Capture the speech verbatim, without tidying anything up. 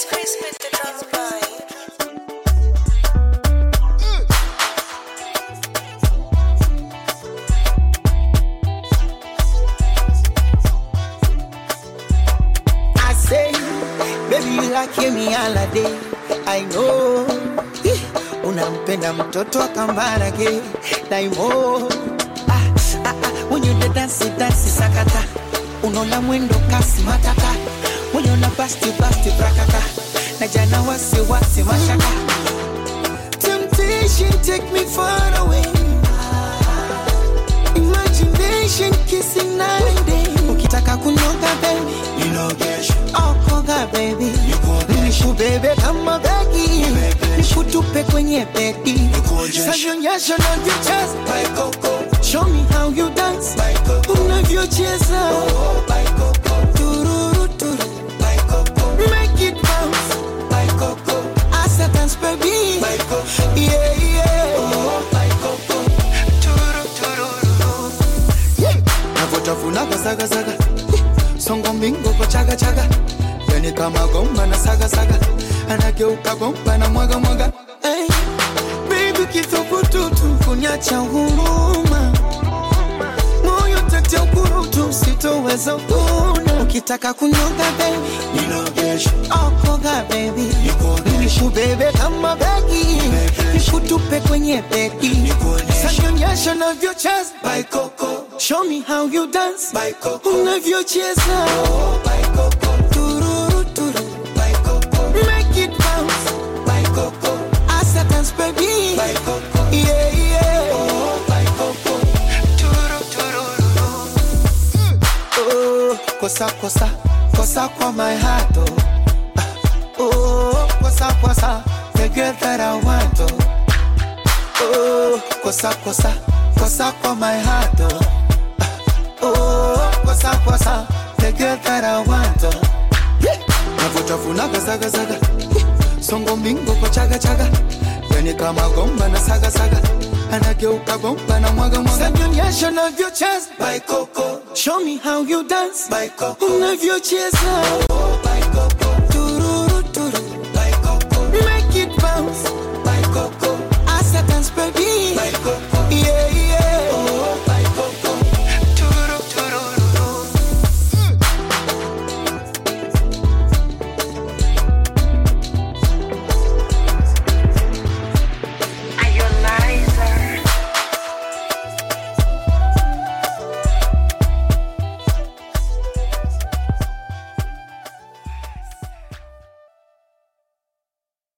It's Chris with the drums by. I say, baby you like me all day. I know. Unampenda mtoto wa Kambarage Daimo. Ah, ah, ah, when you dance dance sakata. Unola mwendo kasi matata. When you na basti basti brakaka. Na jana wasi wasi mashaka. Temptation take me far away. Imagination kissing night and day. Ukitaka kunoga baby, you know gesho. Oh koga baby, nishu baby kama begi. Nishu tupe kwenye bedi. Sayonyesho na your chest by Coco. Show me how you dance by Coco. Unavyocheza oh by Coco. Tururu turu by Coco. Make it bounce by Coco. Asa dance baby by Coco. Yeah yeah oh by Coco. Tururu tururu. Yeah. Navotafuna kwa saga saga. Songo mingo kwa chaga chaga. Yani kama gomba na saga saga. Anageuka gomba na mwaga mwaga. Hey. Baby kithubutu kuniacha huruma. Moyo tete ukurutu sitoweza kuna. Ukitaka kunyoga baby, ninogesho. Oh koga baby, nishu baby kama begi. Nishu tupe kwenye begi. Sayonyesho na vyocheza by Coco. Show me how you dance by Coco. Unavyocheza oh by Coco. Tururu turu by Coco. Make it bounce by Coco. Asa dance baby by Coco. Yeah yeah oh by Coco. Turu tururu. Oh kosa kosa kosa kwa my heart oh. Oh kosa kosa the girl that I want oh. Oh kosa kosa kosa kwa my heart oh. Oh kosa kosa the girl that I want oh. Navotafuna gazaga zaga. Songo mingo kwa chaga chaga. Yani kama gomba na saga saga. Anageuka gomba na mwaga mwaga. Sayonyesho na vyocheza by Coco. Show me how you dance by Coco. Unavyocheza